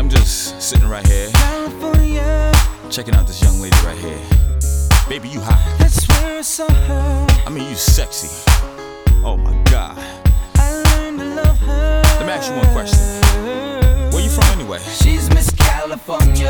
I'm just sitting right here, California. checking out this young lady right here. Baby, you hot. That's where I saw her. I mean, you sexy. Oh my God. I learned to love her. Let me ask you one question. Where you from anyway? She's Miss California,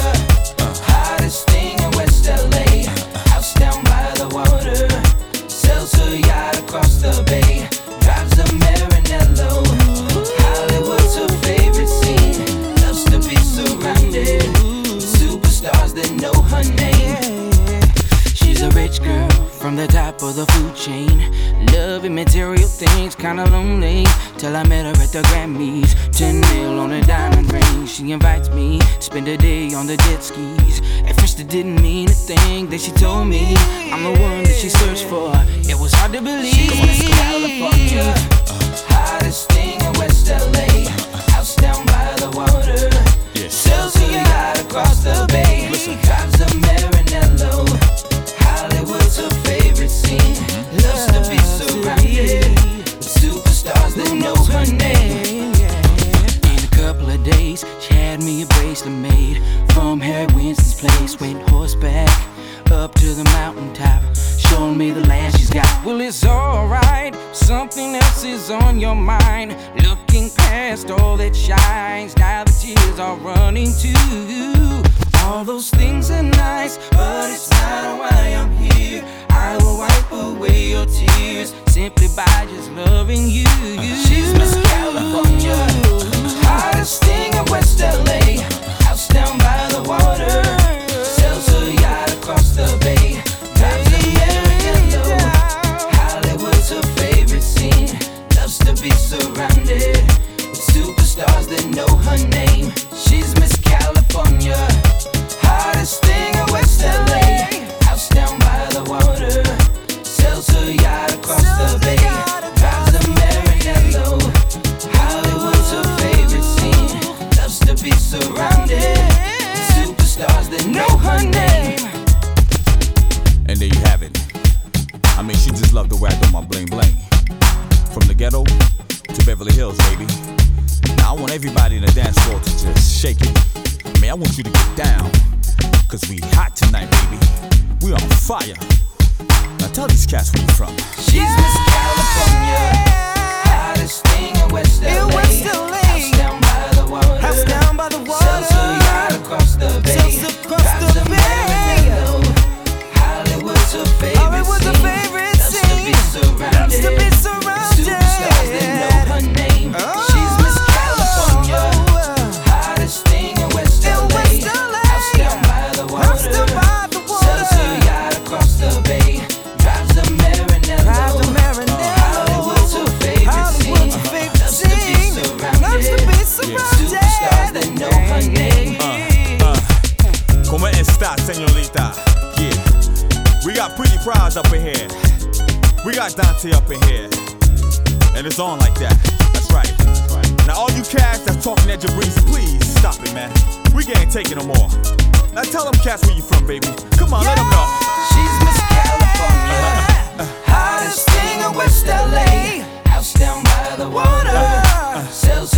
hottest thing in West LA. House down by the water, sells her yacht across the bay, drives a Maranello. Hollywood's her favorite scene, loves to be surrounded with superstars that know her name. She's a rich girl from the top of the food chain, loving material things, kinda lonely, till I met her at the Grammys. 10 mil on a diamond ring. She invites me to spend a day on the jet skis. At first it didn't mean a thing that she told me I'm the one that she searched for. It was hard to believe. She's Miss California, hottest thing in West LA. House down by the water, sells a yacht across the bay, drives a Maranello. Hollywood's her favorite scene, loves to be surrounded with superstars that know her name. In a couple of days, she had me a bracelet made from Harry Winston's place. Went horseback up to the mountaintop, showing me the land she's got. Well, it's alright, something else is on your mind. Looking past all that shines, now the tears are running too. All those things are nice, but it's not why I'm here. I will wipe away your tears simply by just loving you. She's Miss California, hottest thing in West LA. House down by the water, sells her yacht across the bay, drives a Maranello. Hollywood's her favorite scene, loves to be surrounded with superstars that know her name. She's Miss California, hottest thing in West LA. House down by the water, sells her yacht across the bay, drives a Maranello. Hollywood's her favorite scene, loves to be surrounded with superstars that know her name. And there you have it. I mean, she just loved the way I do my bling bling. From the ghetto to Beverly Hills, baby. Now I want everybody in the dance floor to just shake it. I mean, I want you to get down, cause we hot tonight, baby. We on fire. Now tell these cats where you from. She's Miss California, hottest thing in West LA. House down by the water, sells her yacht across the bay, drives a Maranello. Hollywood's her favorite scene, loves to be surrounded with superstars that know her name. She's Miss California, hottest thing in West LA. House down by the water, sells her yacht across the bay, drives a Maranello. Hollywood's her favorite scene, loves to be surrounded with superstars that know her name. Como esta, señorita? Yeah. We got Pretty Prize up in here. We got Dante up in here. And it's on like that. That's right. Now all you cats that's talking at Jabrizi, please stop it, man. We can't take it no more. Now tell them cats where you from, baby. Come on, let them know. She's Miss California, hottest thing in West LA. House down by the water, sells